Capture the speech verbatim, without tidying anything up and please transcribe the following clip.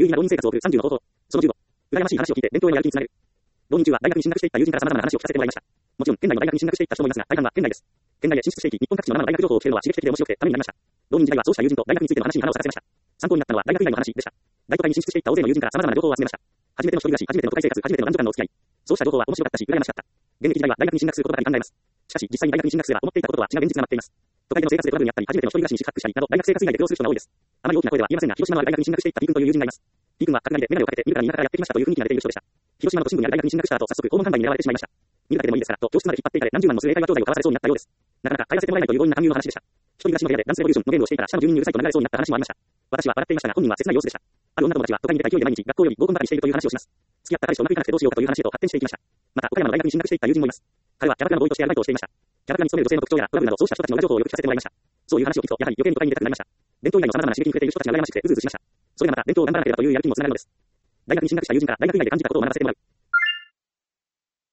意な浪人生活を送るさんじゅうの方法。そのじゅうご。羨ましい話を聞いて勉強へのやる気につなげる。浪人中は大学に進学していった友人から様々な話を聞かせてもらいました。もちろん、県内の大学に進学していった人もいますが、大半は県内です。県内へ進出していき、日本各地の生の大学情報を聞けるのは刺激的で面白くてためになりました。浪人時代はそうした友人と大学についての話に花を咲かせました。参考になったのは大学以外の話でした。大都会に進出していった大勢の友人から様々な情報を集めました。初めての一人暮らし、初めての都会生活、初めての男女間のお付き合い。そうした情報は面白かったし、羨ましかった。現役時代は大学に進学することばかり考えます。しかし、実際に大学に進学すれば思っていたこととは違う現実が待っています。都会での生活でトラブルにあったり、初めての一人暮らしに宿泊したりなど、大学生活以外で苦労する人が多いです。あまり大きな声では言えませんが、広島のある大学に進学していった T 君という友人がいます。T 君は角刈りで眼鏡をかけて見るから田舎からやってきましたという雰囲気が出ている人でした。広島の都心部にある大学に進学した後、早速訪問販売に狙われてしまいました。見るだけでもいいですからと教室まで引っ張っていかれ、何十万もする英会話教材を買わされそうになったようです。なかなか帰らせてもらえないという強引な勧誘の話でした。一人暮らしの部屋でダンスレボリューションのゲームをしていたら下の住人にうるさいと流れそうになった話もありました。私は笑っていましたが本人は切ない様子でした。ある女友達は都会に出た勢いで毎日学校より合コンばかりしているという話をします。付き合った彼氏とうまくいかなくてどうしようかという話へと発展していきました。また岡山の大学に進学していった友人もいます。彼はキャバクラのボーイとしてアルバイトをしていました。キャバクラに勤める女性の特徴やトラブルなどそうした人たちの裏情報をよく聞かせてもらいました。そういう話を聞くとやはり余計に都会に出たくなりました。勉強以外の様々な刺激に触れている人たちが羨ましくてうずうずしました。それがまた勉強を頑張らなければというやる気にもつながるのです。大学に進学した友人から大学以外で感じたことを学ばせてもらう。